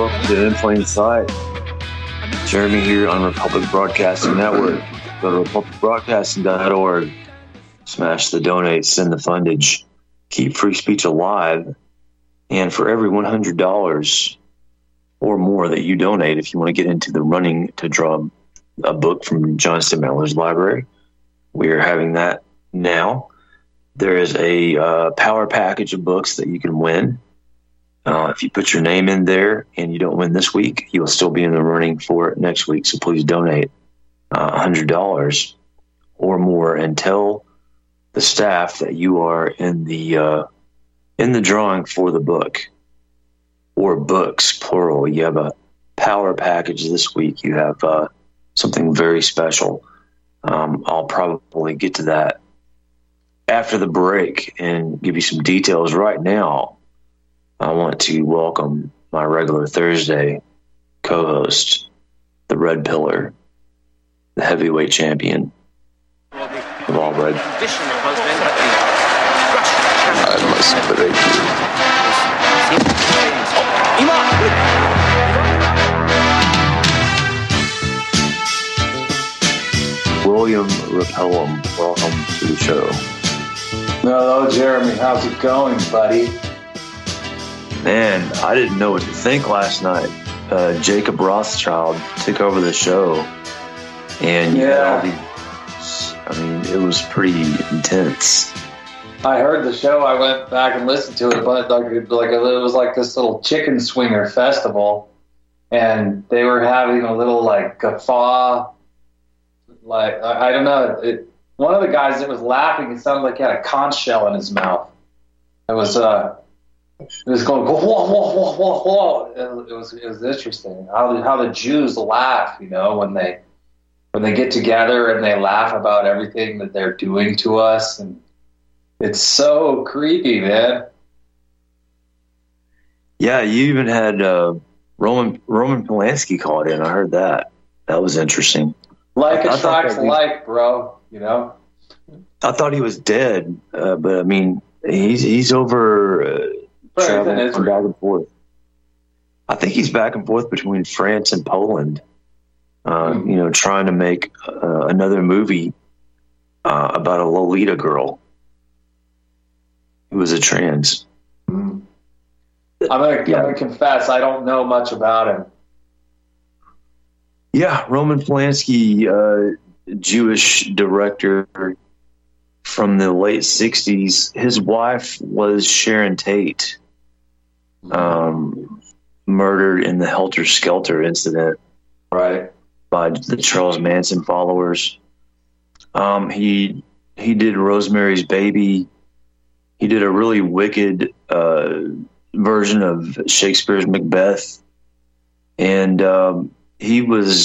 welcome to In Plain Sight. Jeremy here on Republic Broadcasting Network. Go to republicbroadcasting.org. Smash the donate, send the fundage, keep free speech alive. And for every $100 or more that you donate, if you want to get into the running to draw a book from Johnston Maller's library, we are having that now. There is a power package of books that you can win. If you put your name in there and you don't win this week, you'll still be in the running for it next week. So please donate $100 or more and tell the staff that you are in the drawing for the book, or books plural. You have a power package this week. You have something very special. I'll probably get to that after the break and give you some details. Right now, I want to welcome my regular Thursday co-host, the Red Pillar, the heavyweight champion of all red. I must break you. William Repellum, welcome to the show. Hello, Jeremy. How's it going, buddy? Man, I didn't know what to think last night. Jacob Rothschild took over the show, and it was pretty intense. I heard the show. I went back and listened to it, but it was like this little chicken swinger festival, and they were having a little guffaw. I don't know. One of the guys that was laughing, it sounded like he had a conch shell in his mouth. It was going whoa, whoa, whoa, whoa, whoa. It was interesting how the Jews laugh, when they get together and they laugh about everything that they're doing to us, and it's so creepy, man. Yeah, you even had Roman Polanski called in. I heard that. That was interesting. Like attracts like, bro. I thought he was dead, but I mean, he's over traveling from back and forth. I think he's back and forth between France and Poland. Trying to make another movie about a Lolita girl who was a trans. I'm gonna confess, I don't know much about him. Yeah, Roman Polanski, Jewish director from the late 60s. His wife was Sharon Tate, murdered in the Helter Skelter incident, right, by the Charles Manson followers. He did Rosemary's Baby. He did a really wicked version of Shakespeare's Macbeth, and he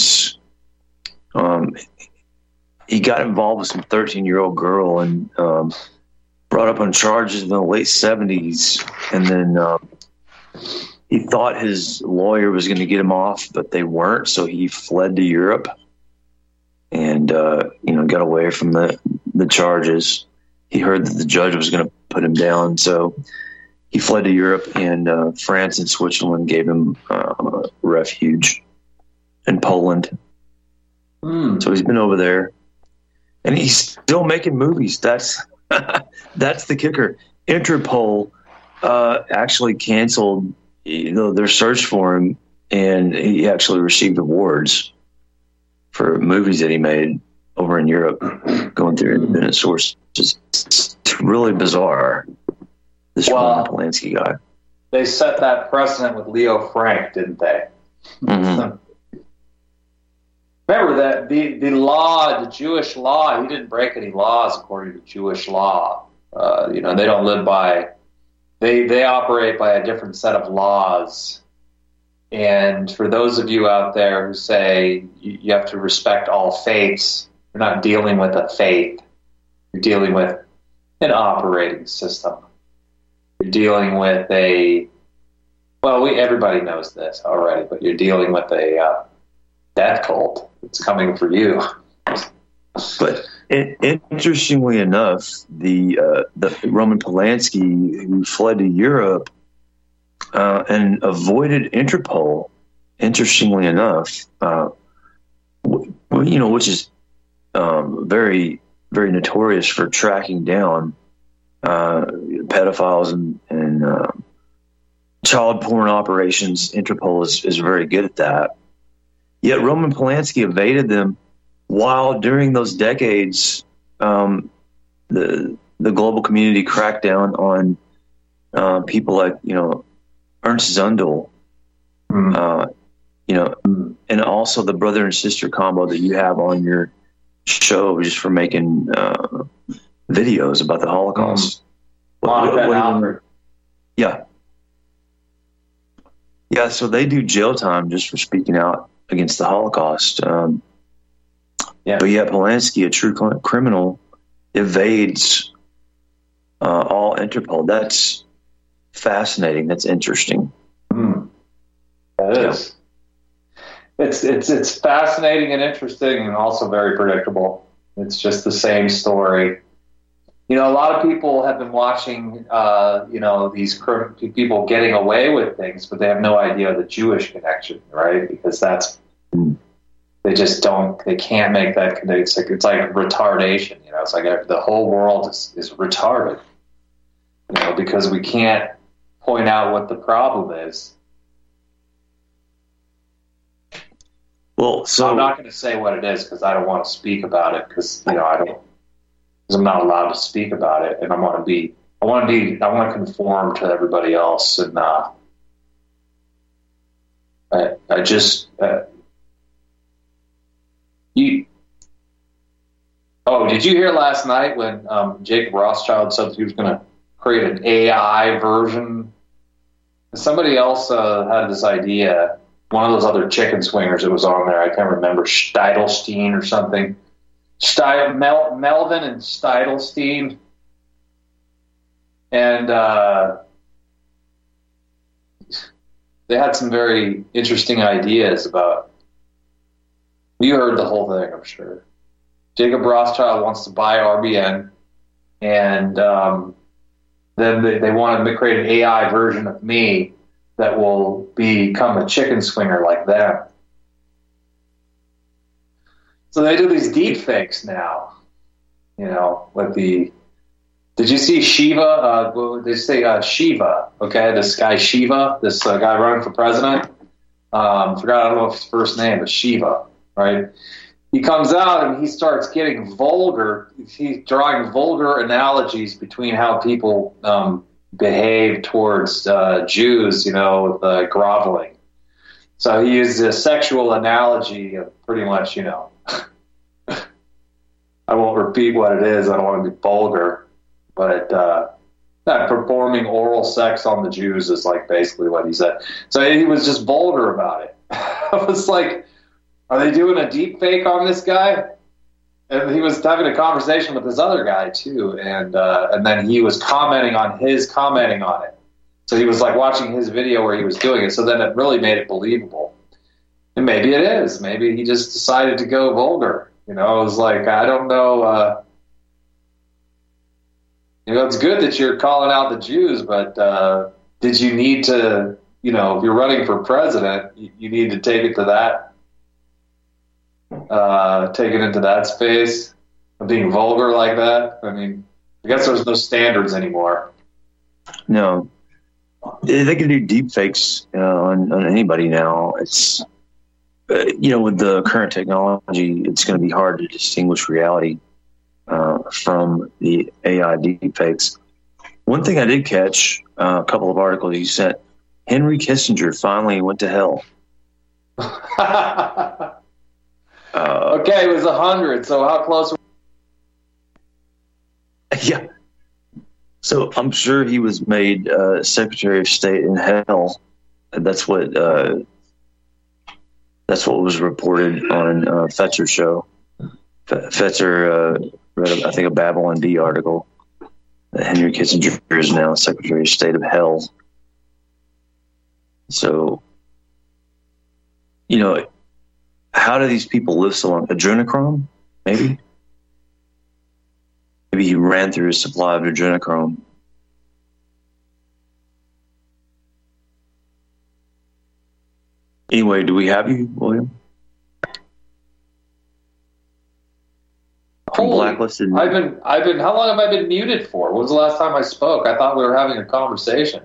got involved with some 13-year-old girl and brought up on charges in the late 70s. And then he thought his lawyer was going to get him off, but they weren't. So he fled to Europe and, got away from the charges. He heard that the judge was going to put him down. So he fled to Europe, and France and Switzerland gave him refuge, in Poland. So he's been over there. And he's still making movies. That's the kicker. Interpol actually canceled, their search for him, and he actually received awards for movies that he made over in Europe, going through independent sources. It's really bizarre. This Roman Polanski guy. They set that precedent with Leo Frank, didn't they? Mm-hmm. Remember that the law, the Jewish law, he didn't break any laws according to Jewish law. They don't live by, they operate by a different set of laws. And for those of you out there who say you have to respect all faiths, you're not dealing with a faith. You're dealing with an operating system. You're dealing with everybody knows this already, but you're dealing with a death cult. It's coming for you. But interestingly enough, the Roman Polanski, who fled to Europe and avoided Interpol, interestingly enough, which is very, very notorious for tracking down pedophiles and child porn operations. Interpol is very good at that. Yet Roman Polanski evaded them, while during those decades, the global community cracked down on people like Ernst Zundel, and also the brother and sister combo that you have on your show just for making videos about the Holocaust. Yeah. So they do jail time just for speaking out against the Holocaust. But Polanski, a true criminal, evades all Interpol. That's fascinating. That's interesting. That is. It's fascinating and interesting, and also very predictable. It's just the same story. A lot of people have been watching, these people getting away with things, but they have no idea the Jewish connection, right? Because they just don't, they can't make that connection. It's like retardation, it's like the whole world is retarded, because we can't point out what the problem is. Well, so I'm not going to say what it is because I don't want to speak about it because I'm not allowed to speak about it, and I want to conform to everybody else, and did you hear last night when Jacob Rothschild said he was going to create an AI version? Somebody else had this idea. One of those other chicken swingers that was on there, I can't remember, Steidelstein or something. Melvin and Steidelstein. And they had some very interesting ideas about. You heard the whole thing, I'm sure. Jacob Rothschild wants to buy RBN, and then they want to create an AI version of me that will become a chicken swinger like them. So they do these deep fakes now, with the. Did you see Shiva? They say Shiva. Okay, this guy Shiva, this guy running for president. I don't know if his first name, but Shiva, right? He comes out and he starts getting vulgar. He's drawing vulgar analogies between how people behave towards Jews, with groveling. So he used a sexual analogy of pretty much, I won't repeat what it is. I don't want to be vulgar, but performing oral sex on the Jews is like basically what he said. So he was just vulgar about it. I was like, are they doing a deep fake on this guy? And he was having a conversation with this other guy too, and then he was commenting on it. So he was like watching his video where he was doing it. So then it really made it believable. And maybe it is. Maybe he just decided to go vulgar. It was like, I don't know. It's good that you're calling out the Jews, but did you need to? If you're running for president, you need to take it to that. Take it into that space of being vulgar like that. I mean, I guess there's no standards anymore. No, they can do deep fakes on anybody now. It's with the current technology, it's going to be hard to distinguish reality from the AI deep fakes. One thing I did catch, a couple of articles you sent, Henry Kissinger finally went to hell. Okay, it was 100. So how close? Yeah. So I'm sure he was made Secretary of State in hell. That's what was reported on Fetzer's show. Fetzer read, I think, a Babylon Bee article that Henry Kissinger is now Secretary of State of hell. So, how do these people live so long? Adrenochrome, maybe? Maybe he ran through his supply of adrenochrome. Anyway, do we have you, William? Blacklisted. I've been. How long have I been muted for? When was the last time I spoke? I thought we were having a conversation.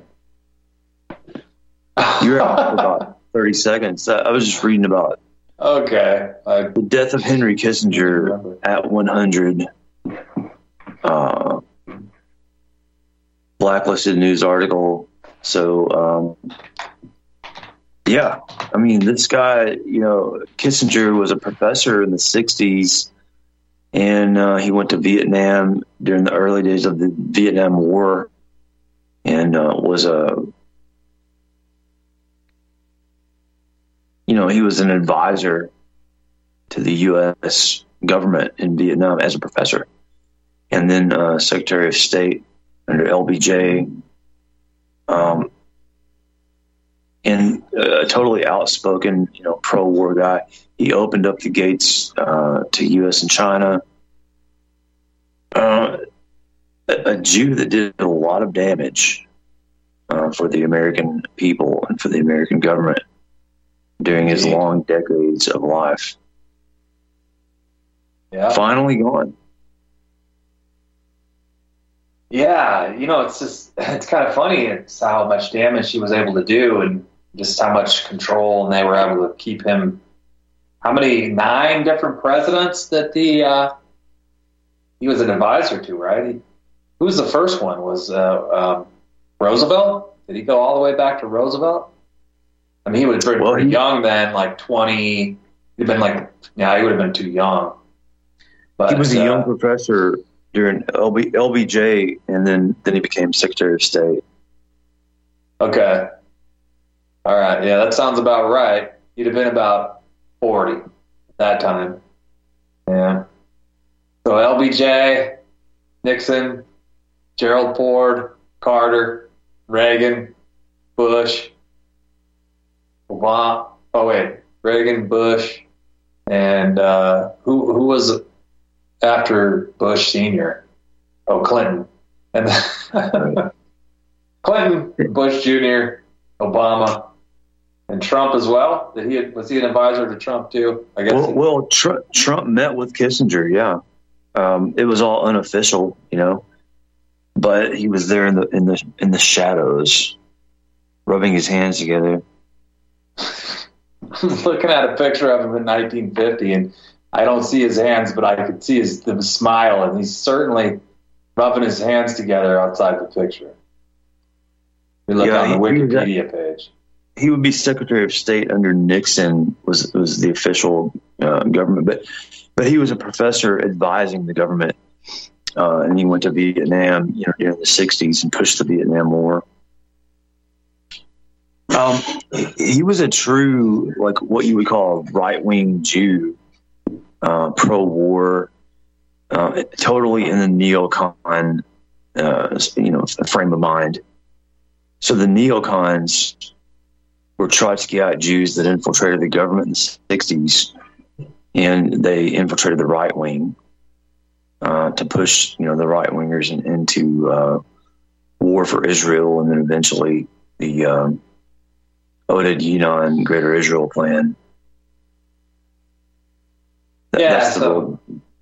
You're out for about 30 seconds. I was just reading about the death of Henry Kissinger at 100. Blacklisted news article. So, yeah, I mean, this guy, Kissinger was a professor in the 60s, and he went to Vietnam during the early days of the Vietnam War, and he was an advisor to the U.S. government in Vietnam as a professor, and then Secretary of State under LBJ, and a totally outspoken, pro-war guy. He opened up the gates to U.S. and China. A Jew that did a lot of damage for the American people and for the American government during his long decades of life. Yeah. Finally gone. Yeah, it's kind of funny. It's how much damage he was able to do and just how much control, and they were able to keep him. How many? 9 different presidents that he was an advisor to, right? Who was the first one? Was Roosevelt? Did he go all the way back to Roosevelt? I mean, he was pretty young then, like 20. He'd been he would have been too young. But he was a young professor during LBJ, and then he became Secretary of State. Okay. All right. Yeah, that sounds about right. He'd have been about 40 at that time. Yeah. So LBJ, Nixon, Gerald Ford, Carter, Reagan, Bush, Obama. Oh, wait. Reagan, Bush, and who was after Bush Sr.? Oh, Clinton. And Clinton, Bush Jr., Obama, and Trump as well. Was he an advisor to Trump too? I guess. Trump met with Kissinger. Yeah, it was all unofficial, but he was there in the shadows, rubbing his hands together. I'm looking at a picture of him in 1950, and I don't see his hands, but I could see the smile, and he's certainly rubbing his hands together outside the picture. We look on the Wikipedia page. He would be Secretary of State under Nixon, was the official government, but he was a professor advising the government, and he went to Vietnam, during the 60s and pushed the Vietnam War. He was a true, what you would call a right-wing Jew, pro-war, totally in the neocon, frame of mind. So the neocons were Trotskyite Jews that infiltrated the government in the 60s, and they infiltrated the right wing to push, the right wingers into war for Israel, and then eventually the Oded Yinon Greater Israel Plan. So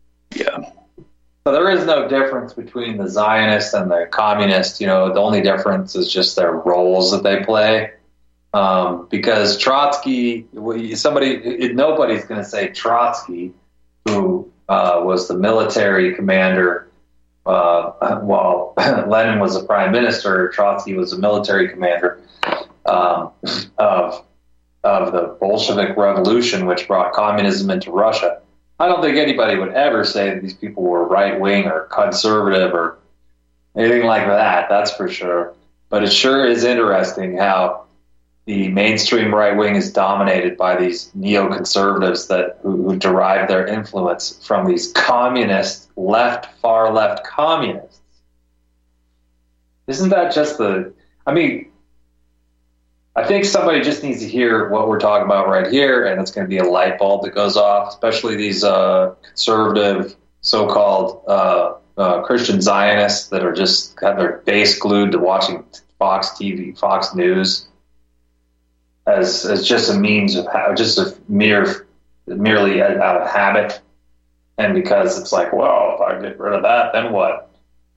there is no difference between the Zionists and the communists. The only difference is just their roles that they play. Because Trotsky, nobody's going to say Trotsky, who was the military commander while Lenin was the prime minister. Trotsky was the military commander of the Bolshevik Revolution, which brought communism into Russia. I don't think anybody would ever say that these people were right-wing or conservative or anything like that, that's for sure. But it sure is interesting how the mainstream right-wing is dominated by these neoconservatives who derive their influence from these communist, far left communists. Isn't that just I think somebody just needs to hear what we're talking about right here, and it's going to be a light bulb that goes off, especially these conservative, so-called Christian Zionists that are just have their face glued to watching Fox TV, Fox News. as just a means of merely out of habit, and because it's like, well, if I get rid of that, then what?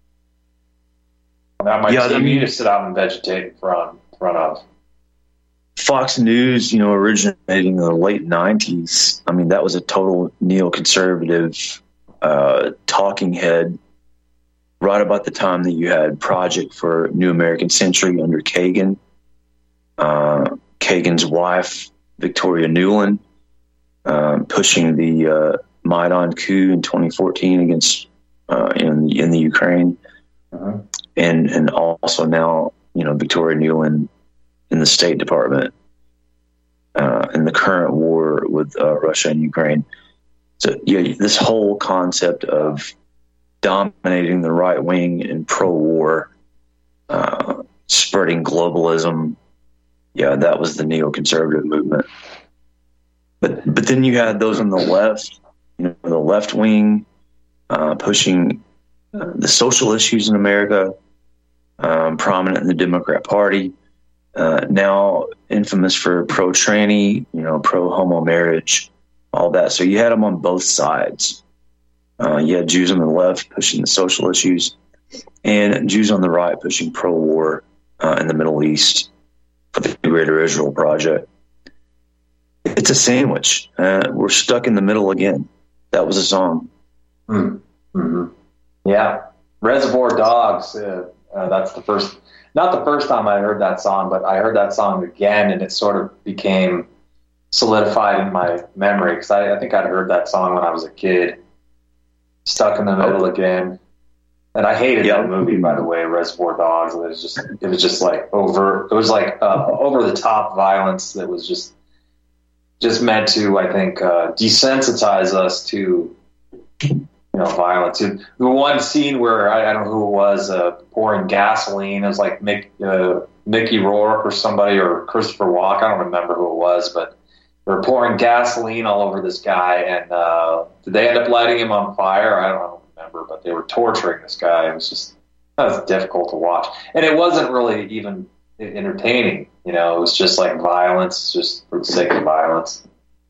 Now my TV to sit out and vegetate in front of. Fox News, originating in the late 90s, I mean, that was a total neoconservative talking head right about the time that you had Project for New American Century under Kagan. Kagan's wife, Victoria Nuland, pushing the Maidan coup in 2014 against in the Ukraine. Uh-huh. And also now, Victoria Nuland in the State Department in the current war with Russia and Ukraine. So this whole concept of dominating the right wing and pro-war, spreading globalism, that was the neoconservative movement. But then you had those on the left, the left wing, pushing the social issues in America, prominent in the Democrat Party. Now infamous for pro-tranny, pro-homo marriage, all that. So you had them on both sides. You had Jews on the left pushing the social issues, and Jews on the right pushing pro-war in the Middle East for the Greater Israel Project. It's a sandwich. We're stuck in the middle again. That was a song. Mm-hmm. Yeah. Reservoir Dogs. That's not the first time I heard that song, but I heard that song again, and it sort of became solidified in my memory, because I think I'd heard that song when I was a kid. Stuck in the Middle again. And I hated that movie, by the way, Reservoir Dogs. It was just like over the top violence that was just meant to, I think, desensitize us to violence. The one scene where I don't know who it was, pouring gasoline. It was like Mickey Rourke or somebody, or Christopher Walken. I don't remember who it was, but they were pouring gasoline all over this guy. And did they end up lighting him on fire? I don't remember, but they were torturing this guy. It was difficult to watch, and it wasn't really even entertaining. It was just like violence, just for the sake of violence.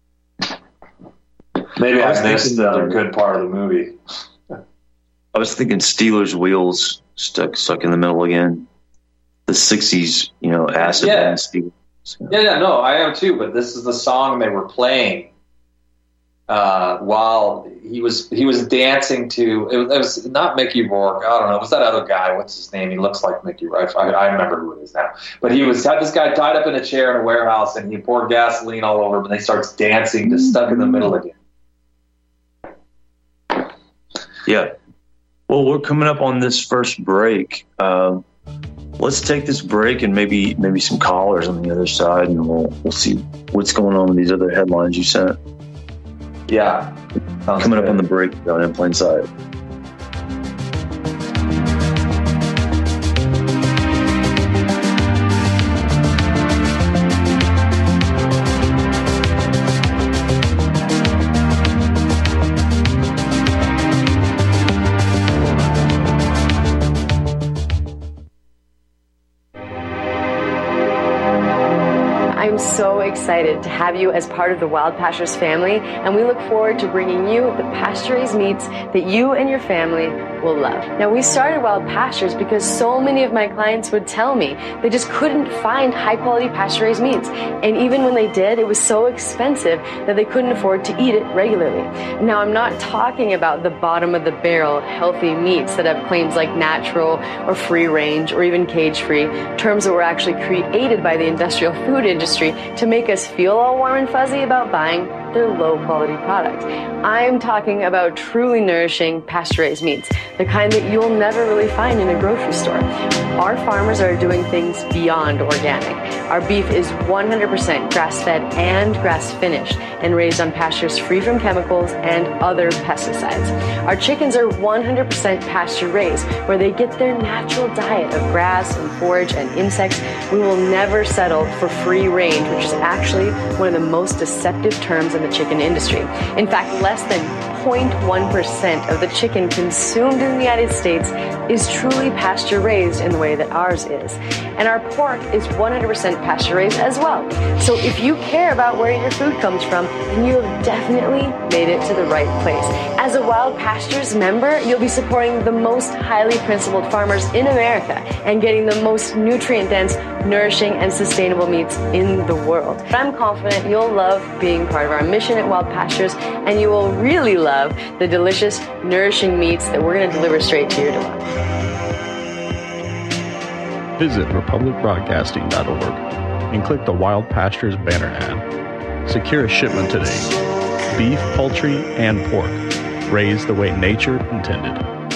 Maybe I missed the other good part of the movie. I was thinking Steelers Wheels, stuck in the middle again. The 60s, acid band Steelers. No, I am too. But this is the song they were playing while he was dancing to. It was not Mickey Rourke. I don't know. It was that other guy. What's his name? He looks like Mickey Rourke. I remember who it is now. But he had this guy tied up in a chair in a warehouse, and he poured gasoline all over him, and he starts dancing to "Stuck in the Middle" again. Yeah. Well, we're coming up on this first break. Let's take this break and maybe some callers on the other side, and we'll see what's going on with these other headlines you sent. Yeah. Coming up on the break on In Plain Sight. Excited to have you as part of the Wild Pastures family, and we look forward to bringing you the pasture-raised meats that you and your family will love. Now, we started Wild Pastures because so many of my clients would tell me they just couldn't find high-quality pasture-raised meats, and even when they did, it was so expensive that they couldn't afford to eat it regularly. Now, I'm not talking about the bottom-of-the-barrel healthy meats that have claims like natural or free-range or even cage-free, terms that were actually created by the industrial food industry to make us feel all warm and fuzzy about buying their low-quality products. I'm talking about truly nourishing pasture-raised meats, the kind that you'll never really find in a grocery store. Our farmers are doing things beyond organic. Our beef is 100% grass-fed and grass-finished and raised on pastures free from chemicals and other pesticides. Our chickens are 100% pasture-raised, where they get their natural diet of grass and forage and insects. We will never settle for free range, which is actually one of the most deceptive terms in the chicken industry. In fact, less than 0.1% of the chicken consumed in the United States is truly pasture-raised in the way that ours is. And our pork is 100% pasture-raised as well. So if you care about where your food comes from, then you have definitely made it to the right place. As a Wild Pastures member, you'll be supporting the most highly principled farmers in America and getting the most nutrient-dense, nourishing, and sustainable meats in the world. But I'm confident you'll love being part of our mission at Wild Pastures, and you will really love the delicious, nourishing meats that we're going to deliver straight to your door. Visit republicbroadcasting.org and click the Wild Pastures banner ad. Secure a shipment today. Beef, poultry, and pork, raised the way nature intended.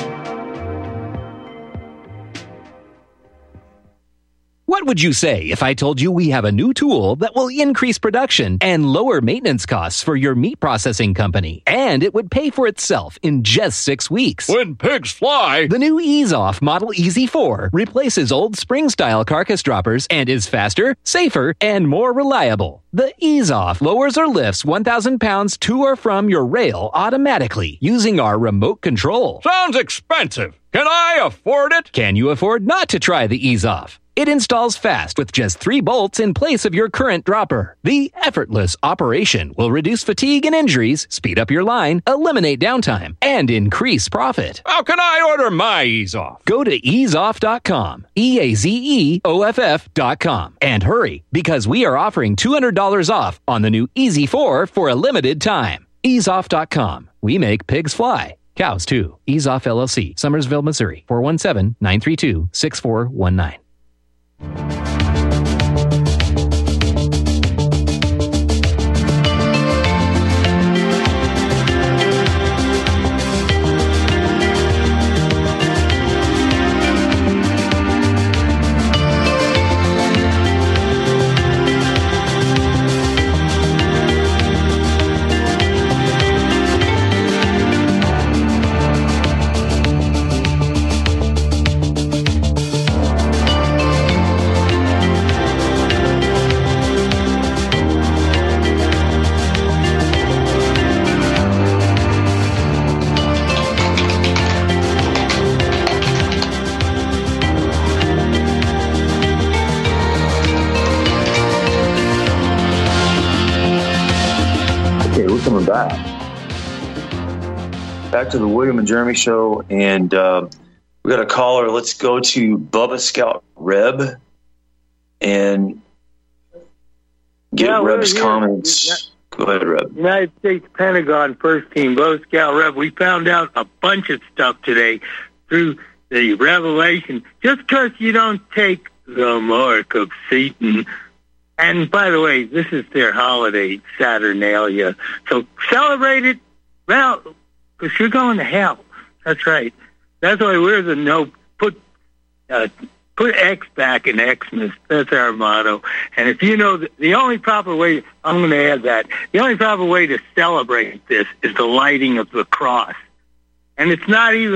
What would you say if I told you we have a new tool that will increase production and lower maintenance costs for your meat processing company? And it would pay for itself in just 6 weeks. When pigs fly! The new EaseOff Model Easy 4 replaces old spring-style carcass droppers and is faster, safer, and more reliable. The EaseOff lowers or lifts 1,000 pounds to or from your rail automatically using our remote control. Sounds expensive. Can I afford it? Can you afford not to try the EaseOff? It installs fast with just 3 bolts in place of your current dropper. The effortless operation will reduce fatigue and injuries, speed up your line, eliminate downtime, and increase profit. How can I order my EaseOff? Go to easeoff.com, EAZEOFF.com, and hurry, because we are offering $200 off on the new Easy 4 for a limited time. Easeoff.com. We make pigs fly. Cows, too. EaseOff LLC, Summersville, Missouri, 417-932-6419. Back to the William and Jeremy Show, and we got a caller. Let's go to Bubba Scout Reb and get Reb's comments. Go ahead, Reb. United States Pentagon First Team, Bubba Scout Reb. We found out a bunch of stuff today through the revelation. Just because you don't take the mark of Satan. And by the way, this is their holiday, Saturnalia. So celebrate it, well, because you're going to hell. That's right. That's why we're the no, put X back in Xmas. That's our motto. And if you know, the only proper way, I'm going to add that, the only proper way to celebrate this is the lighting of the cross. And it's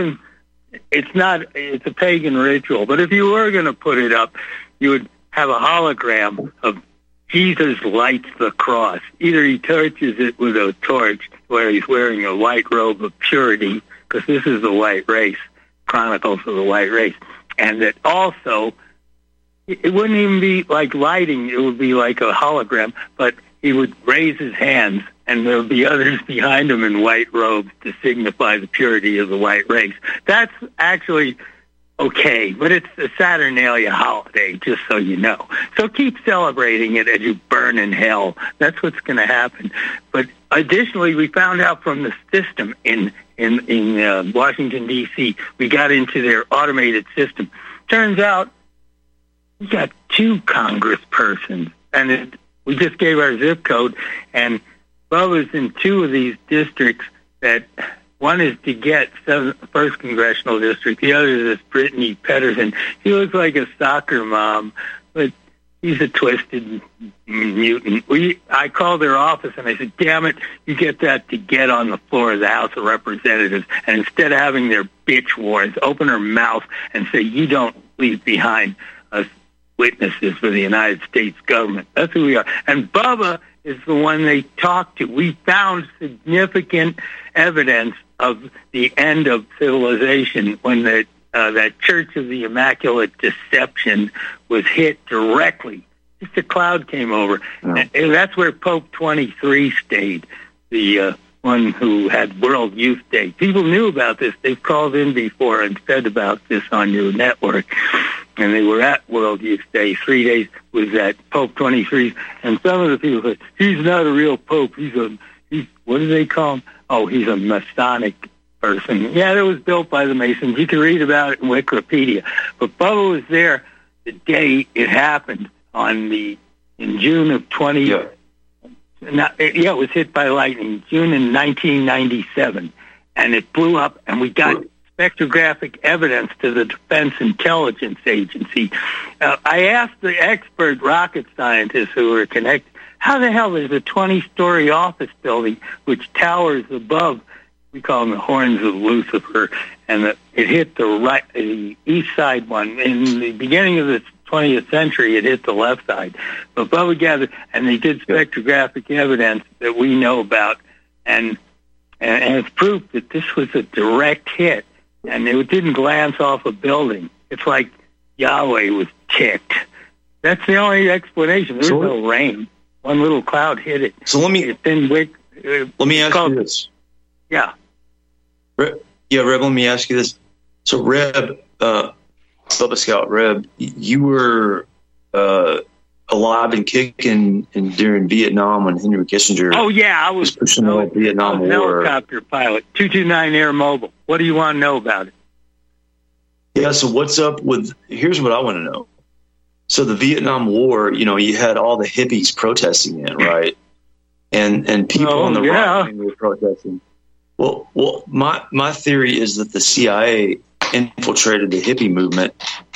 a pagan ritual. But if you were going to put it up, you would have a hologram of Jesus lights the cross. Either he touches it with a torch where he's wearing a white robe of purity, because this is the white race, Chronicles of the White Race. And that also, it wouldn't even be like lighting, it would be like a hologram, but he would raise his hands and there would be others behind him in white robes to signify the purity of the white race. That's actually okay, but it's a Saturnalia holiday, just so you know. So keep celebrating it as you burn in hell. That's what's going to happen. But additionally, we found out from the system in Washington, D.C., we got into their automated system. Turns out we got 2 congresspersons, and we just gave our zip code, and Bubba's in 2 of these districts that... One is to get 1st Congressional District. The other is Brittany Pedersen. She looks like a soccer mom, but he's a twisted mutant. I called their office and I said, damn it, you get that to get on the floor of the House of Representatives. And instead of having their bitch wars, open her mouth and say, you don't leave behind us witnesses for the United States government. That's who we are. And Bubba is the one they talked to. We found significant evidence of the end of civilization when that Church of the Immaculate Deception was hit directly. Just a cloud came over. And that's where Pope 23 stayed, the one who had World Youth Day. People knew about this. They've called in before and said about this on your network. And they were at World Youth Day. 3 days was at Pope 23. And some of the people said, he's not a real pope. He's what do they call him? Oh, he's a Masonic person. Yeah, it was built by the Masons. You can read about it in Wikipedia. But Bubba was there the day it happened in June of 20. Yeah. It was hit by lightning, June in 1997, and it blew up, and we got spectrographic evidence to the Defense Intelligence Agency. I asked the expert rocket scientists who were connected, how the hell is a 20-story office building which towers above, we call them the horns of Lucifer, and it hit the east side one. In the beginning of the 20th century, it hit the left side. But Bubba gathered, and they did spectrographic evidence that we know about, and it's proof that this was a direct hit, and it didn't glance off a building. It's like Yahweh was ticked. That's the only explanation. There was no rain. One little cloud hit it. So let me ask you this. Yeah. Reb, let me ask you this. So, Reb, Bubba Scout Reb, you were alive and kicking during Vietnam when Henry Kissinger. Oh yeah, I was pushing the Vietnam War. Helicopter pilot, 229 Air Mobile. What do you want to know about it? Yeah, so what's up with? Here's what I want to know. So the Vietnam War, you had all the hippies protesting it, right? And people on the right were protesting. Well, my theory is that the CIA infiltrated the hippie movement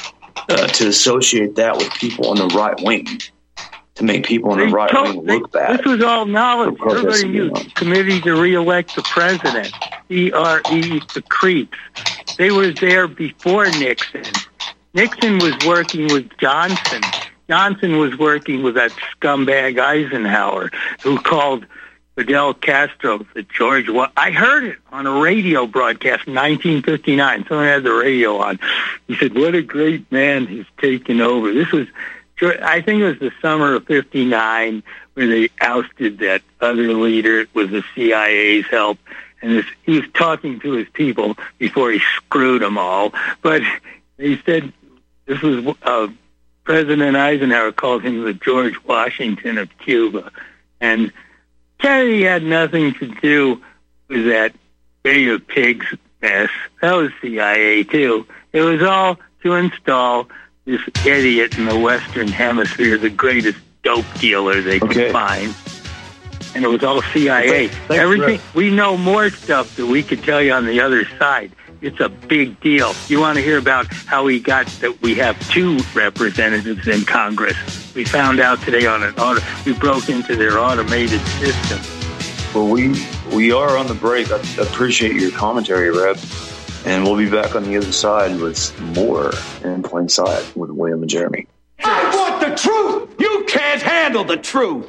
to associate that with people on the right wing, to make people on the right wing look bad. This was all knowledge. Everybody knew. Committee to re-elect the president, CRE, the creeps. They were there before Nixon. Nixon was working with Johnson. Johnson was working with that scumbag Eisenhower, who called Fidel Castro the George. I heard it on a radio broadcast in 1959. Someone had the radio on. He said, "What a great man he's taken over." This was, I think it was the summer of '59 where they ousted that other leader with the CIA's help. And he was talking to his people before he screwed them all. But he said this was President Eisenhower called him the George Washington of Cuba. And Kennedy had nothing to do with that Bay of Pigs mess. That was CIA, too. It was all to install this idiot in the Western Hemisphere, the greatest dope dealer they could find. And it was all CIA. Everything. We know more stuff that we could tell you on the other side. It's a big deal. You want to hear about how we got that we have 2 representatives in Congress. We found out today we broke into their automated system. Well, we are on the break. I appreciate your commentary, Reb. And we'll be back on the other side with more In Plain Sight with William and Jeremy. I want the truth! You can't handle the truth!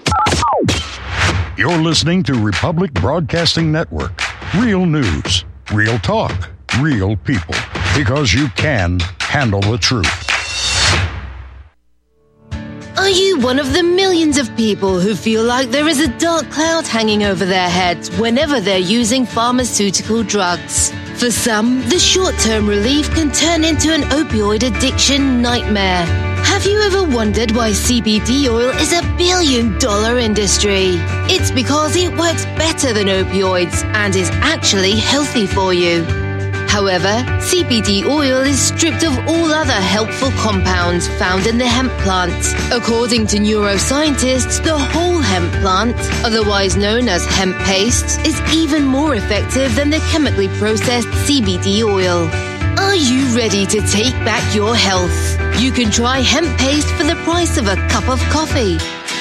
You're listening to Republic Broadcasting Network. Real news, real talk, real people. Because you can handle the truth. Are you one of the millions of people who feel like there is a dark cloud hanging over their heads whenever they're using pharmaceutical drugs? For some, the short-term relief can turn into an opioid addiction nightmare. Have you ever wondered why CBD oil is a billion-dollar industry? It's because it works better than opioids and is actually healthy for you. However, CBD oil is stripped of all other helpful compounds found in the hemp plant. According to neuroscientists, the whole hemp plant, otherwise known as hemp paste, is even more effective than the chemically processed CBD oil. Are you ready to take back your health? You can try hemp paste for the price of a cup of coffee.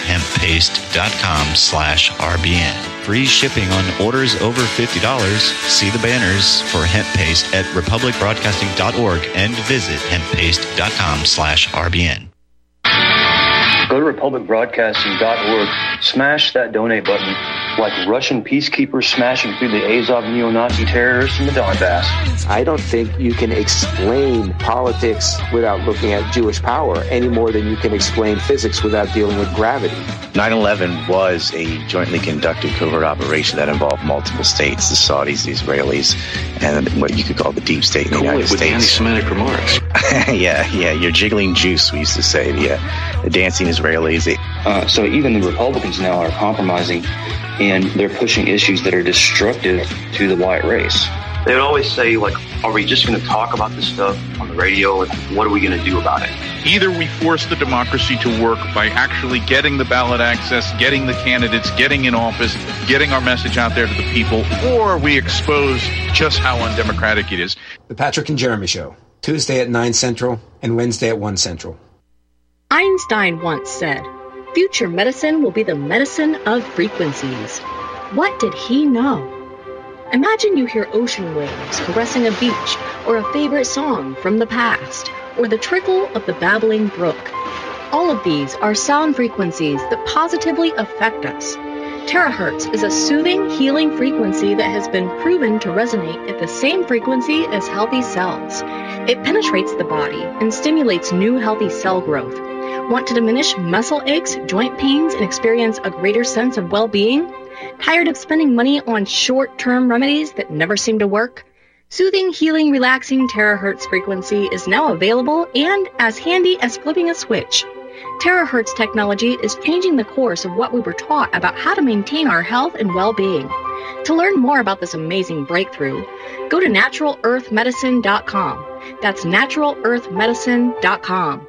Hemppaste.com/RBN. Free shipping on orders over $50. See the banners for hemp paste at republicbroadcasting.org and visit hemppaste.com/RBN. Go to republicbroadcasting.org, smash that donate button like Russian peacekeepers smashing through the Azov neo-Nazi terrorists in the Donbass. I don't think you can explain politics without looking at Jewish power any more than you can explain physics without dealing with gravity. 9/11 was a jointly conducted covert operation that involved multiple states, the Saudis, the Israelis, and what you could call the deep state in the United States. Anti-Semitic remarks. yeah, you're jiggling juice, we used to say, the dancing Israelis. So even the Republicans now are compromising, and they're pushing issues that are destructive to the white race. They would always say, like, are we just going to talk about this stuff on the radio, or what are we going to do about it? Either we force the democracy to work by actually getting the ballot access, getting the candidates, getting in office, getting our message out there to the people, or we expose just how undemocratic it is. The Patrick and Jeremy Show, Tuesday at 9 Central and Wednesday at 1 Central. Einstein once said, "Future medicine will be the medicine of frequencies." What did he know? Imagine you hear ocean waves caressing a beach, or a favorite song from the past, or the trickle of the babbling brook. All of these are sound frequencies that positively affect us. Terahertz is a soothing, healing frequency that has been proven to resonate at the same frequency as healthy cells. It penetrates the body and stimulates new healthy cell growth. Want to diminish muscle aches, joint pains, and experience a greater sense of well-being? Tired of spending money on short-term remedies that never seem to work? Soothing, healing, relaxing terahertz frequency is now available and as handy as flipping a switch. Terahertz technology is changing the course of what we were taught about how to maintain our health and well-being. To learn more about this amazing breakthrough, go to NaturalEarthMedicine.com. That's NaturalEarthMedicine.com.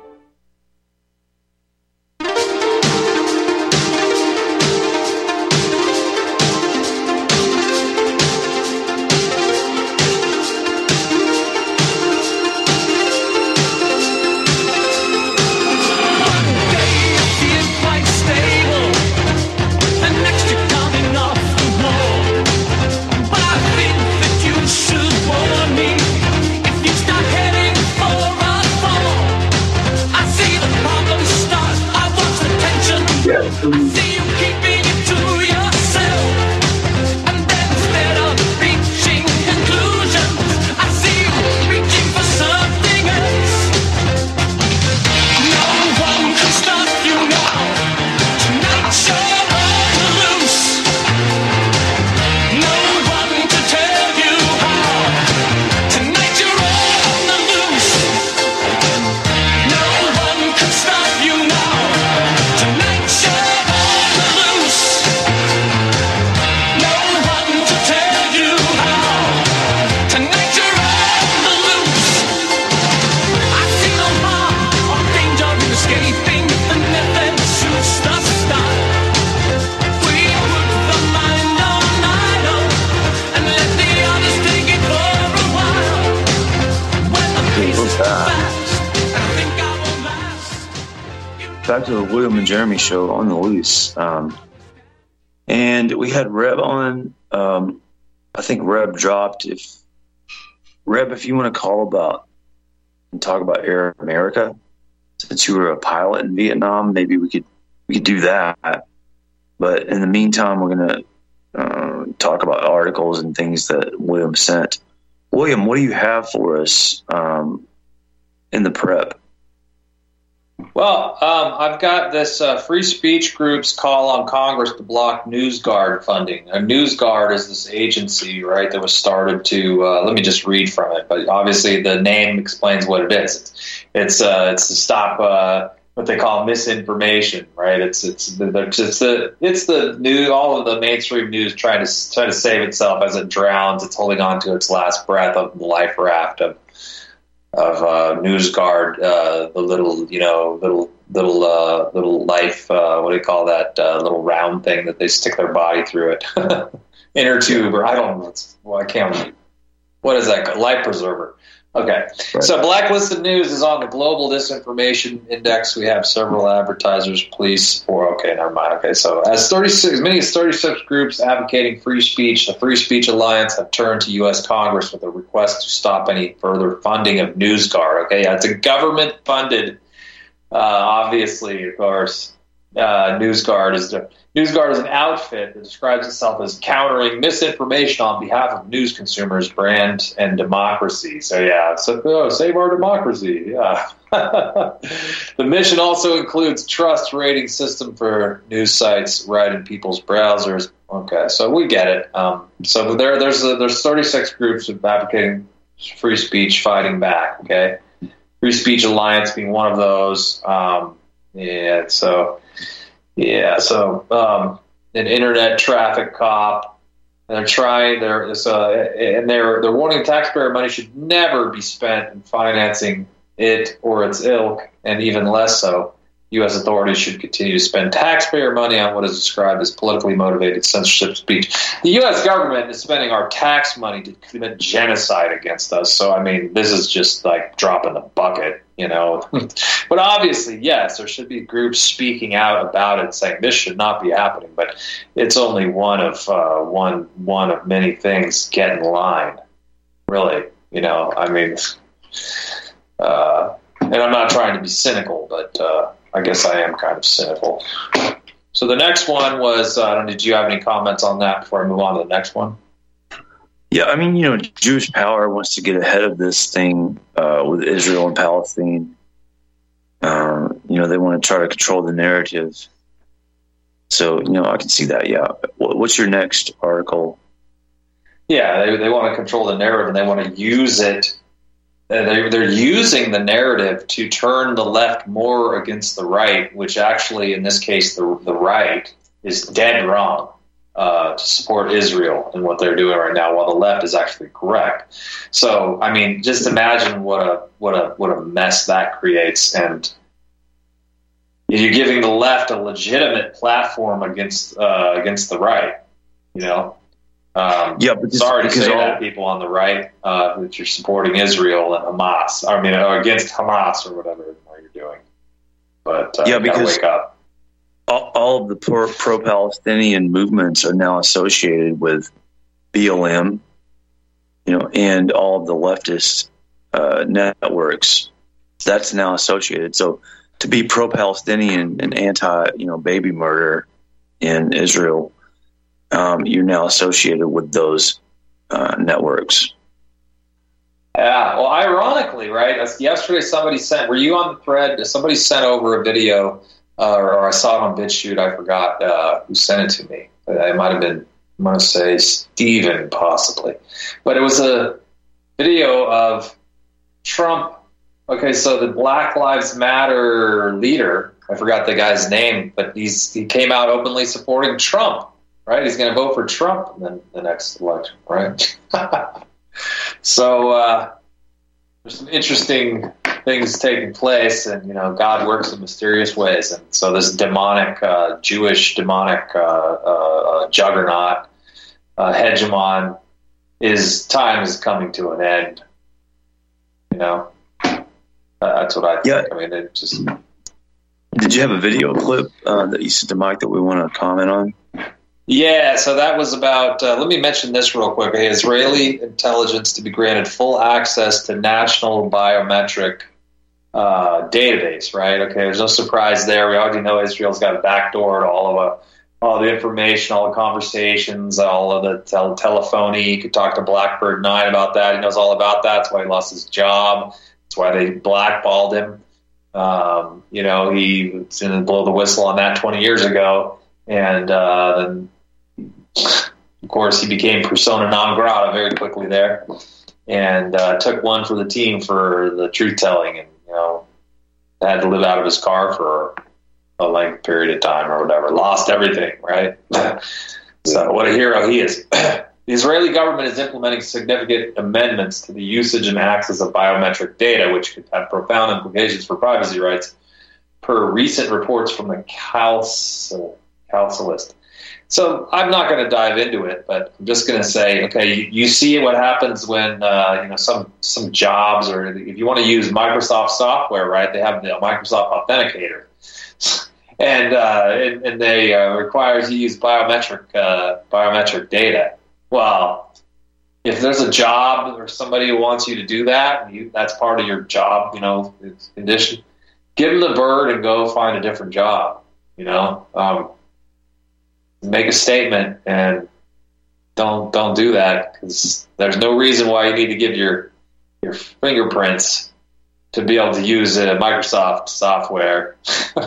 Back to the William and Jeremy Show on the loose. And we had Reb on. I think Reb dropped. If you want to call about and talk about Air America, since you were a pilot in Vietnam, maybe we could do that. But in the meantime, we're going to talk about articles and things that William sent. William, what do you have for us in the prep? Well, I've got this free speech group's call on Congress to block NewsGuard funding. NewsGuard is this agency, right, that was started to, let me just read from it, but obviously the name explains what it is. It's to stop what they call misinformation, right? It's the new, all of the mainstream news trying to save itself as it drowns. It's holding on to its last breath of the life raft of NewsGuard, the little life, what do you call that, little round thing that they stick their body through it, inner tube, or I don't know, what is that, life preserver. Okay, right. So Blacklisted News is on the Global Disinformation Index. We have several advertisers, police, never mind. Okay, so as many as 36 groups advocating free speech, the Free Speech Alliance have turned to U.S. Congress with a request to stop any further funding of NewsGuard. Okay, yeah, it's a government-funded, obviously, of course, NewsGuard is an outfit that describes itself as countering misinformation on behalf of news consumers, brand, and democracy. So save our democracy. Yeah. The mission also includes trust rating system for news sites right in people's browsers. Okay, so we get it. So there's 36 groups advocating free speech fighting back. Okay, Free Speech Alliance being one of those. An internet traffic cop. And they're warning taxpayer money should never be spent in financing it or its ilk, and even less so. U.S. authorities should continue to spend taxpayer money on what is described as politically motivated censorship speech. The U.S. government is spending our tax money to commit genocide against us. So, I mean, this is just like dropping the bucket, you know. But obviously, yes, there should be groups speaking out about it, saying this should not be happening. But it's only one of many things. Get in line, really. You know, I mean, and I'm not trying to be cynical, but I guess I am kind of cynical. So the next one was, did you have any comments on that before I move on to the next one? Yeah, I mean, you know, Jewish Power wants to get ahead of this thing with Israel and Palestine. You know, they want to try to control the narrative. So, you know, I can see that, yeah. What's your next article? Yeah, they want to control the narrative, and they want to use it. They're using the narrative to turn the left more against the right, which actually, in this case, the right is dead wrong to support Israel in what they're doing right now, while the left is actually correct. So, I mean, just imagine what a mess that creates, and you're giving the left a legitimate platform against the right, you know. Sorry to say that, people on the right, that you're supporting Israel and Hamas. I mean, or against Hamas or whatever you're doing. But you gotta wake up. All of the pro-Palestinian movements are now associated with BLM, you know, and all of the leftist networks. That's now associated. So to be pro-Palestinian and anti, you know, baby murder in Israel, you're now associated with those networks. Yeah, well, ironically, right? Yesterday, were you on the thread? Somebody sent over a video, or I saw it on BitChute. I forgot who sent it to me. It might have been, I'm going to say Steven, possibly. But it was a video of Trump. Okay, so the Black Lives Matter leader, I forgot the guy's name, but he came out openly supporting Trump. Right, he's going to vote for Trump in the next election, right? So there's some interesting things taking place, and you know, God works in mysterious ways. And so this demonic, Jewish demonic juggernaut, hegemon, his time is coming to an end. You know, that's what I think. Yeah. I mean, it just. Did you have a video clip that you sent to Mike that we want to comment on? Yeah, so that was about, let me mention this real quick. Israeli intelligence to be granted full access to national biometric database, right? Okay, there's no surprise there. We already know Israel's got a backdoor to all the information, all the conversations, all of the telephony. You could talk to Blackbird 9 about that. He knows all about that. That's why he lost his job. That's why they blackballed him. You know, he didn't blow the whistle on that 20 years ago. And then, of course, he became persona non grata very quickly there, and took one for the team for the truth telling, and you know, had to live out of his car for a length period of time or whatever. Lost everything, right? So what a hero he is. The Israeli government is implementing significant amendments to the usage and access of biometric data, which could have profound implications for privacy rights, per recent reports from the Councilist. So I'm not going to dive into it, but I'm just going to say, okay, you see what happens when you know, some jobs, or if you want to use Microsoft software, right? They have the Microsoft Authenticator, and they requires you use biometric data. Well, if there's a job or somebody who wants you to do that, that's part of your job, you know, condition. Give them the bird and go find a different job. Make a statement and don't do that, because there's no reason why you need to give your fingerprints to be able to use Microsoft software.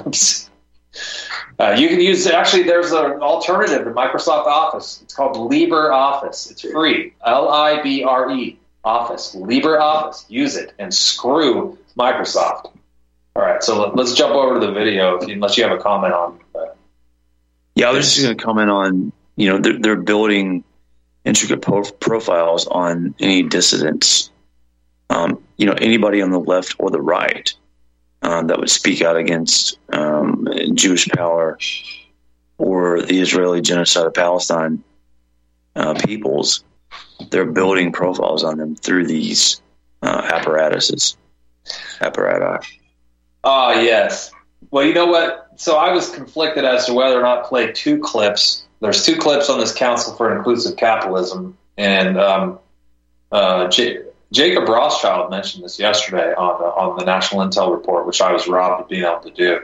You can use, actually, there's an alternative to Microsoft Office. It's called LibreOffice. It's free. LIBRE Office. LibreOffice. Use it and screw Microsoft. All right, so let's jump over to the video, unless you have a comment on that. Yeah, I was just going to comment on, they're building intricate profiles on any dissidents, anybody on the left or the right that would speak out against Jewish power or the Israeli genocide of Palestine peoples. They're building profiles on them through these apparati. Oh, yes. Well, you know what? So I was conflicted as to whether or not to play two clips. There's two clips on this Council for Inclusive Capitalism, and Jacob Rothschild mentioned this yesterday on the National Intel Report, which I was robbed of being able to do.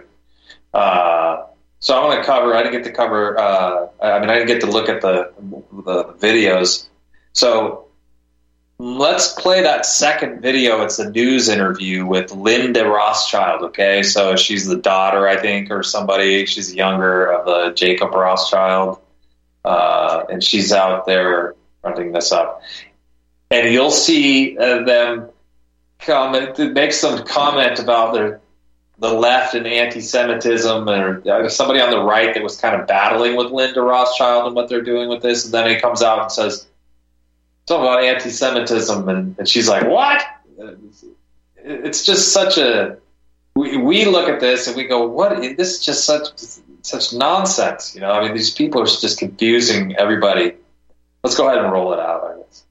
So I want to cover. I didn't get to cover. I didn't get to look at the videos. So let's play that second video. It's a news interview with Linda Rothschild. Okay, so she's the daughter, I think, or somebody. She's younger of Jacob Rothschild, and she's out there running this up. And you'll see them make some comment about the left and anti-Semitism, or somebody on the right that was kind of battling with Linda Rothschild and what they're doing with this. And then he comes out and says something about anti-Semitism, and she's like, "What?" It's just such a. We look at this and we go, "What? This is just such nonsense." These people are just confusing everybody. Let's go ahead and roll it out, I guess.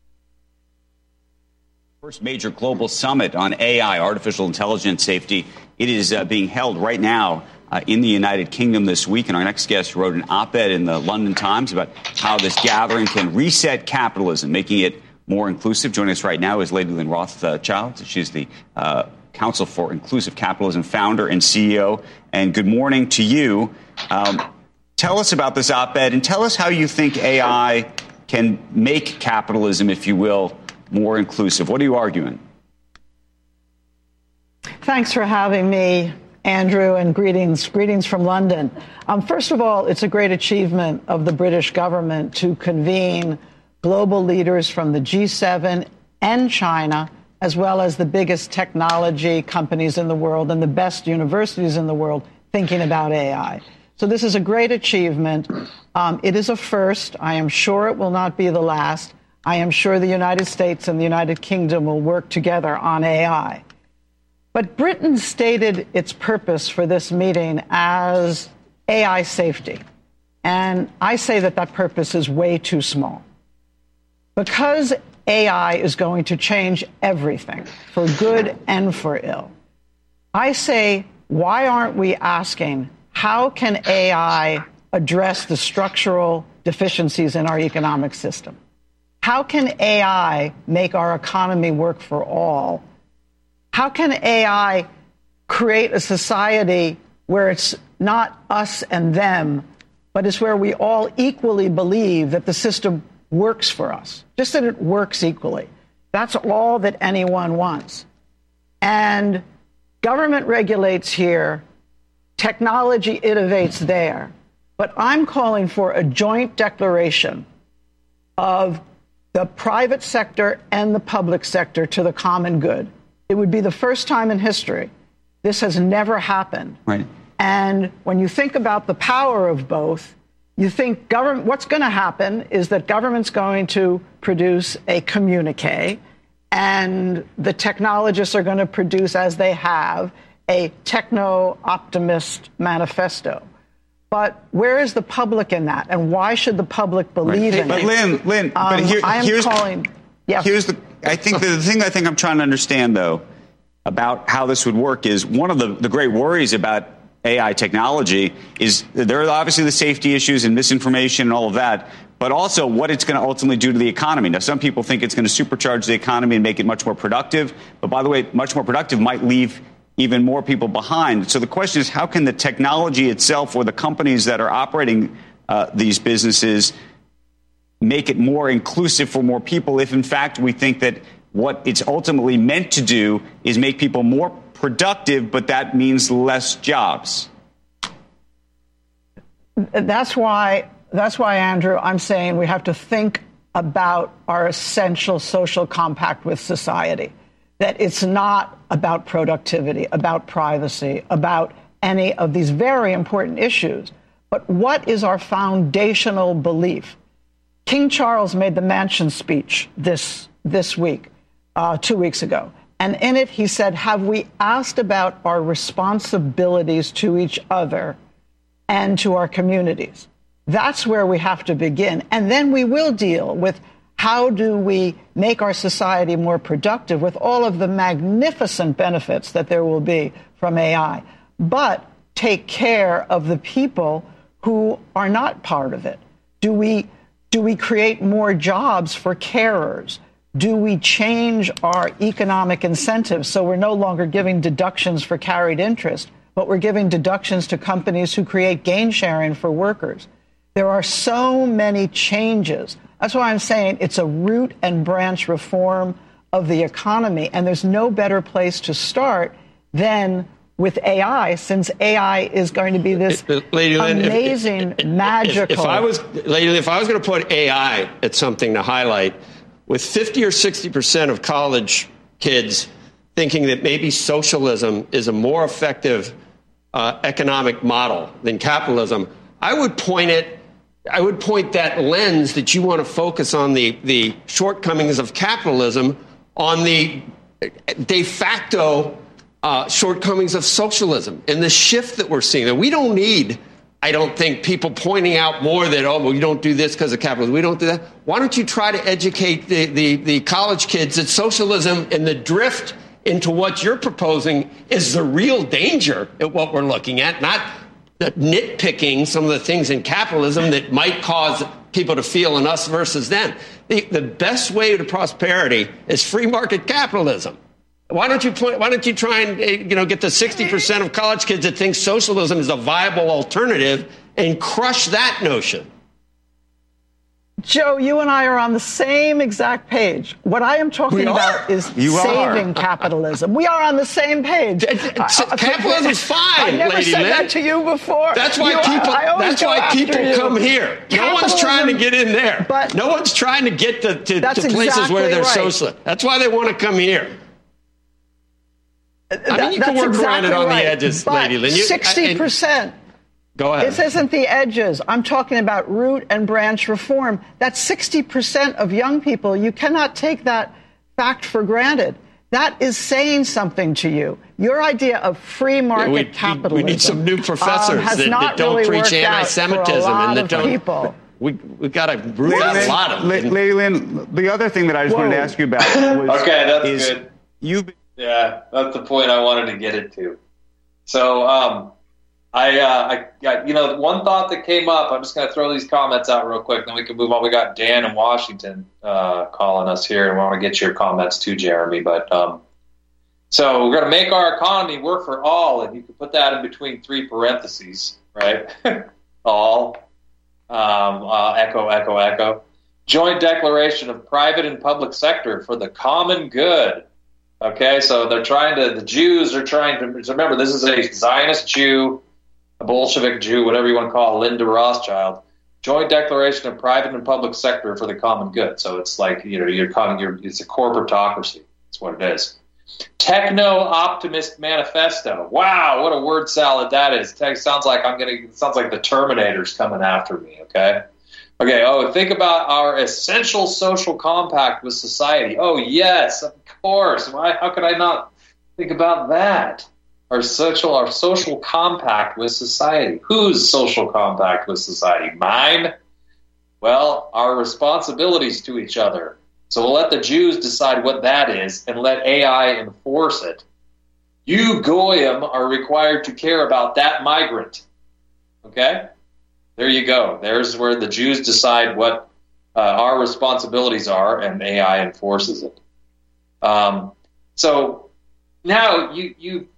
First major global summit on AI, artificial intelligence safety. It is being held right now in the United Kingdom this week. And our next guest wrote an op-ed in the London Times about how this gathering can reset capitalism, making it more inclusive. Joining us right now is Lady Lynn Rothschild. She's the Council for Inclusive Capitalism founder and CEO. And good morning to you. Tell us about this op-ed and tell us how you think AI can make capitalism, if you will, more inclusive. What are you arguing? Thanks for having me, Andrew, and greetings from London. First of all, it's a great achievement of the British government to convene global leaders from the G7 and China, as well as the biggest technology companies in the world and the best universities in the world thinking about AI. So this is a great achievement. It is a first. I am sure it will not be the last. I am sure the United States and the United Kingdom will work together on AI. But Britain stated its purpose for this meeting as AI safety. And I say that purpose is way too small. Because AI is going to change everything, for good and for ill, I say, why aren't we asking, how can AI address the structural deficiencies in our economic system? How can AI make our economy work for all? How can AI create a society where it's not us and them, but it's where we all equally believe that the system works for us, just that it works equally? That's all that anyone wants. And government regulates here, technology innovates there. But I'm calling for a joint declaration of the private sector and the public sector to the common good. It would be the first time in history. This has never happened. Right. And when you think about the power of both, you think what's going to happen is that government's going to produce a communique, and the technologists are going to produce, as they have, a techno-optimist manifesto. But where is the public in that? And why should the public believe in it? But Lynn, here's the thing I'm trying to understand, though, about how this would work is one of the great worries about AI technology is there are obviously the safety issues and misinformation and all of that, but also what it's going to ultimately do to the economy. Now, some people think it's going to supercharge the economy and make it much more productive. But by the way, much more productive might leave even more people behind. So the question is, how can the technology itself or the companies that are operating these businesses make it more inclusive for more people if, in fact, we think that what it's ultimately meant to do is make people more productive, but that means less jobs? That's why, Andrew, I'm saying we have to think about our essential social compact with society, that it's not about productivity, about privacy, about any of these very important issues, but what is our foundational belief? King Charles made the Mansion speech this week, 2 weeks ago, and in it he said, have we asked about our responsibilities to each other and to our communities? That's where we have to begin. And then we will deal with how do we make our society more productive with all of the magnificent benefits that there will be from AI, but take care of the people who are not part of it. Do we create more jobs for carers? Do we change our economic incentives so we're no longer giving deductions for carried interest, but we're giving deductions to companies who create gain sharing for workers? There are so many changes. That's why I'm saying it's a root and branch reform of the economy. And there's no better place to start than with AI, since AI is going to be this Lady Lynn, amazing, magical. If I was going to put AI at something to highlight, with 50 or 60% of college kids thinking that maybe socialism is a more effective economic model than capitalism, I would point that lens that you want to focus on the shortcomings of capitalism on the de facto shortcomings of socialism and the shift that we're seeing. And we don't need, I don't think, people pointing out more that, oh, well, you don't do this because of capitalism. We don't do that. Why don't you try to educate the college kids that socialism and the drift into what you're proposing is the real danger at what we're looking at, not nitpicking some of the things in capitalism that might cause people to feel an us versus them. The best way to prosperity is free market capitalism. Why don't you try and get the 60% of college kids that think socialism is a viable alternative and crush that notion? Joe, you and I are on the same exact page. What I am talking about is saving capitalism. We are on the same page. Capitalism's fine, I never Lady said Lynn. that to you before. That's why people come here. No one's trying to get in there. But no one's trying to get to places where they're socialist. That's why they want to come here. I mean, you can work around it on the edges, Lady Lynn. 60%. Go ahead. This isn't the edges. I'm talking about root and branch reform. That's 60% of young people. You cannot take that fact for granted. That is saying something to you. Your idea of free market capitalism. We need some new professors that don't really preach anti-Semitism and that don't. People. We've got to root out a lot of them. Lady Lynn, the other thing that I just wanted to ask you about was okay, that's good. Yeah, that's the point I wanted to get it to. So, I got, one thought that came up. I'm just going to throw these comments out real quick, then we can move on. We got Dan in Washington calling us here, and we want to get your comments too, Jeremy. But so we're going to make our economy work for all, and you can put that in between 3 parentheses, right? All. Echo. Joint declaration of private and public sector for the common good. Okay, so the Jews are trying to, remember, this is a Zionist Jew, a Bolshevik Jew, whatever you want to call it, Linda Rothschild. Joint declaration of private and public sector for the common good. So it's like, it's a corporatocracy. That's what it is. Techno-optimist manifesto. Wow, what a word salad that is. Sounds like the Terminator's coming after me, okay? Okay, think about our essential social compact with society. Oh, yes, of course. How could I not think about that? Our social compact with society. Whose social compact with society? Mine? Well, our responsibilities to each other. So we'll let the Jews decide what that is and let AI enforce it. You, Goyim, are required to care about that migrant. Okay? There you go. There's where the Jews decide what our responsibilities are, and AI enforces it. So now you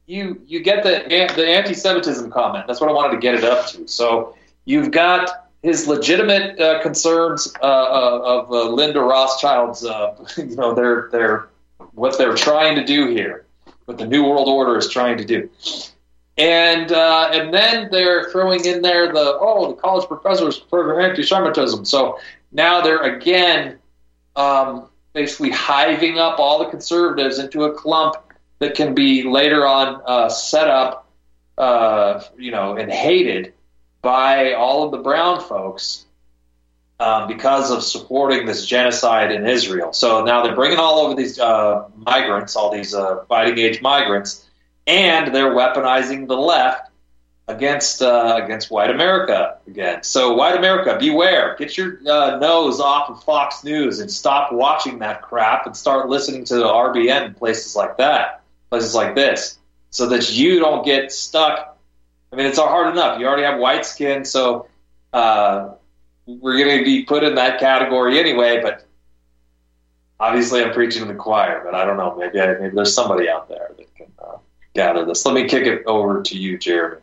you get the anti-Semitism comment. That's what I wanted to get it up to. So you've got his legitimate concerns of Linda Rothschild's, their what they're trying to do here, what the New World Order is trying to do, and then they're throwing in there the college professors for anti-Semitism. So now they're again basically hiving up all the conservatives into a clump that can be later on set up, and hated by all of the brown folks because of supporting this genocide in Israel. So now they're bringing all over these migrants, all these fighting age migrants, and they're weaponizing the left against white America again. So white America, beware. Get your nose off of Fox News and stop watching that crap and start listening to the RBN and places like this, so that you don't get stuck. I mean, it's hard enough. You already have white skin, so we're going to be put in that category anyway, but obviously I'm preaching to the choir, but I don't know. Maybe there's somebody out there that can gather this. Let me kick it over to you, Jeremy.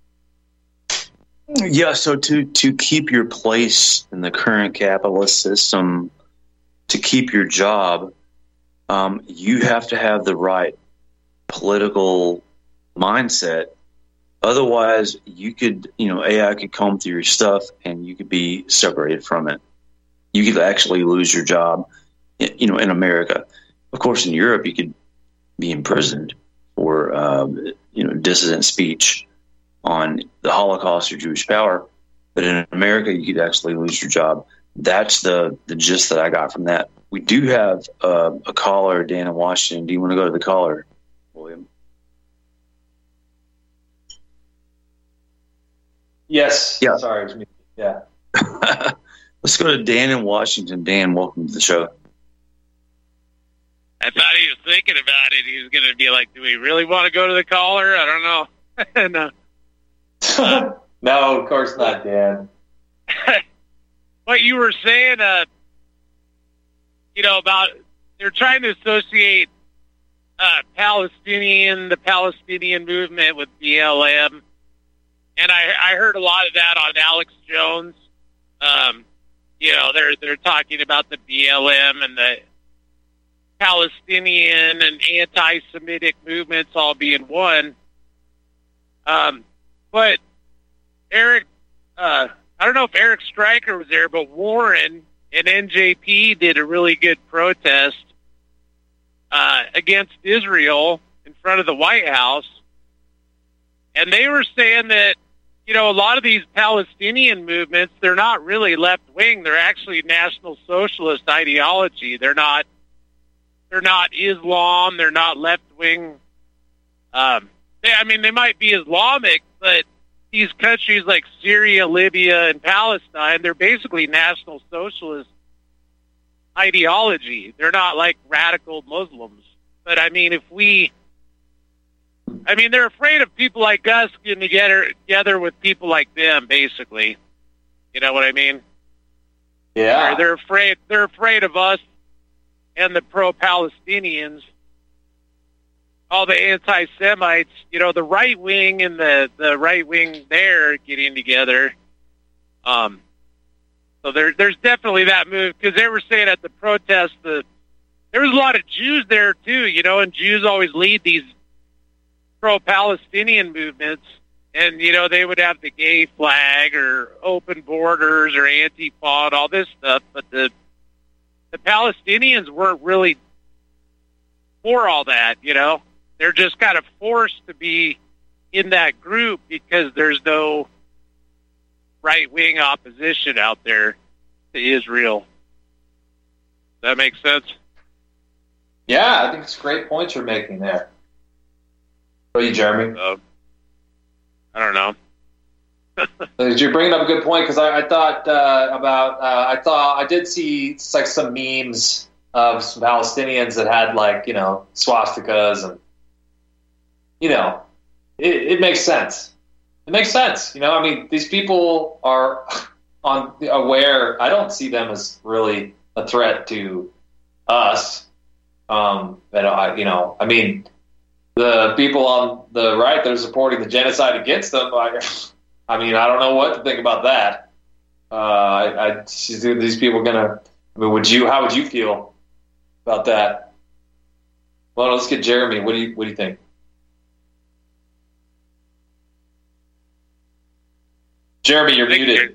Yeah, so to keep your place in the current capitalist system, to keep your job, you have to have the right political mindset. Otherwise, you could, AI could comb through your stuff and you could be separated from it. You could actually lose your job, in America. Of course, in Europe, you could be imprisoned for, dissident speech on the Holocaust or Jewish power. But in America, you could actually lose your job. That's the gist that I got from that. We do have a caller, Dan in Washington. Do you want to go to the caller, William? Yes. Yeah. Sorry, it was me. Yeah. Let's go to Dan in Washington. Dan, welcome to the show. I thought he was thinking about it. He was going to be like, do we really want to go to the caller? I don't know. No. No, of course not, Dan. What you were saying, about they're trying to associate the Palestinian movement with BLM. And I heard a lot of that on Alex Jones. They're talking about the BLM and the Palestinian and anti-Semitic movements all being one. But Eric, I don't know if Eric Stryker was there, but Warren and NJP did a really good protest against Israel in front of the White House. And they were saying that, a lot of these Palestinian movements, they're not really left-wing. They're actually National Socialist ideology. They're not Islam. They're not left-wing. They might be Islamic, but these countries like Syria, Libya, and Palestine, they're basically National Socialist ideology. They're not like radical Muslims. But, they're afraid of people like us getting together with people like them, basically. You know what I mean? Yeah. They're afraid of us and the pro-Palestinians, all the anti-Semites, the right wing and the right wing there getting together. So there's definitely that move, because they were saying at the protest that there was a lot of Jews there too, and Jews always lead these pro-Palestinian movements, and they would have the gay flag or open borders or Antifa and all this stuff, but the Palestinians weren't really for all that. They're just kind of forced to be in that group because there's no right-wing opposition out there to Israel. Does that make sense? Yeah, I think it's great points you're making there. What are you, Jeremy? I don't know. You're bringing up a good point, because I did see some memes of some Palestinians that had swastikas, and it makes sense. It makes sense. These people are aware. I don't see them as really a threat to us. the people on the right that are supporting the genocide against them, I mean, I don't know what to think about that. These people gonna? I mean, how would you feel about that? Well, let's get Jeremy. What do you think? Jeremy, you're muted.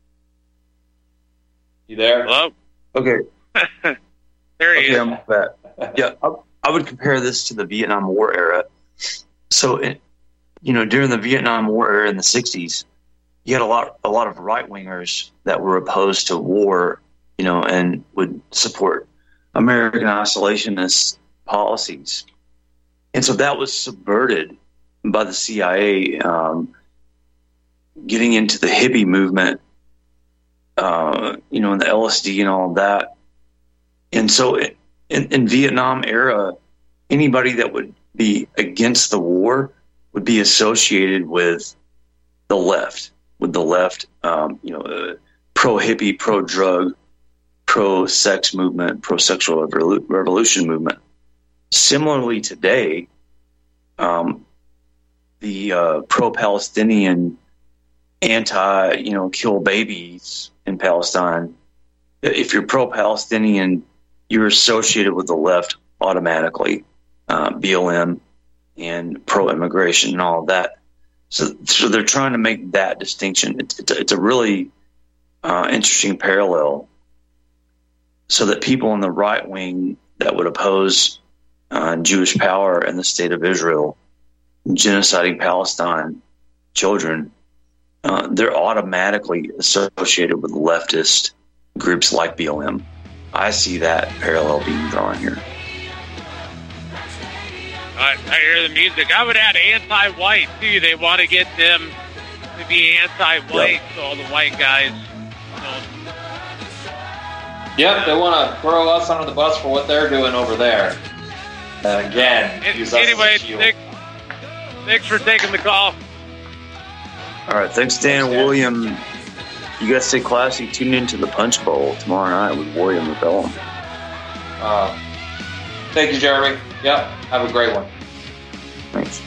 You there? Hello? Okay. There he is. I'm back. Yeah, I would compare this to the Vietnam War era. So, during the Vietnam War era in the 60s, you had a lot of right-wingers that were opposed to war, and would support American isolationist policies. And so that was subverted by the CIA, getting into the hippie movement, and the LSD and all of that. And so in Vietnam era, anybody that would be against the war would be associated with the left, pro-hippie, pro-drug, pro-sex movement, pro-sexual revolution movement. Similarly today, the pro-Palestinian, kill babies in Palestine, if you're pro-Palestinian, you're associated with the left automatically, BLM and pro-immigration and all of that. So they're trying to make that distinction. It's a really interesting parallel, so that people in the right wing that would oppose Jewish power in the state of Israel, genociding Palestine children, they're automatically associated with leftist groups like BLM. I see that parallel being drawn here. I hear the music. I would add anti-white, too. They want to get them to be anti-white, so all the white guys. Yep, they want to throw us under the bus for what they're doing over there. Again, use us anyway, as a shield. Thanks for taking the call. All right, thanks, Dan. William, you guys stay classy. Tune into the Punch Bowl tomorrow night with William McBellum. Thank you, Jeremy. Yep, have a great one. Thanks.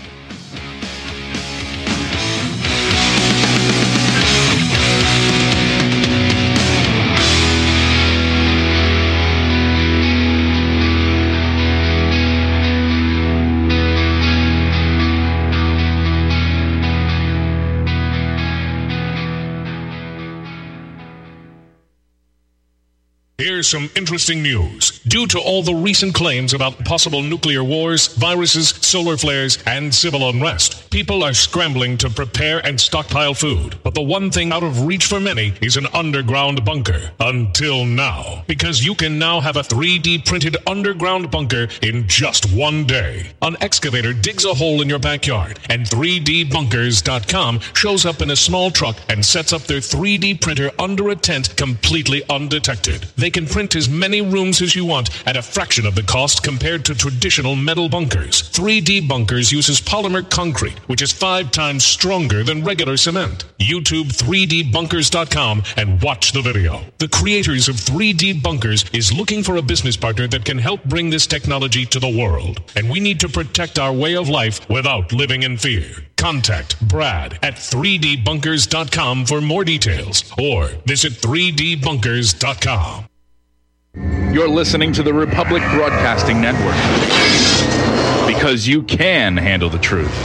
Here's some interesting news. Due to all the recent claims about possible nuclear wars, viruses, solar flares, and civil unrest, people are scrambling to prepare and stockpile food. But the one thing out of reach for many is an underground bunker. Until now. Because you can now have a 3D printed underground bunker in just one day. An excavator digs a hole in your backyard, and 3dbunkers.com shows up in a small truck and sets up their 3D printer under a tent completely undetected. They can print as many rooms as you want at a fraction of the cost compared to traditional metal bunkers. 3D Bunkers uses polymer concrete, which is 5 times stronger than regular cement. YouTube 3dbunkers.com and watch the video. The creators of 3D Bunkers is looking for a business partner that can help bring this technology to the world. And we need to protect our way of life without living in fear. Contact Brad at 3dbunkers.com for more details, or visit 3dbunkers.com. You're listening to the Republic Broadcasting Network, because you can handle the truth.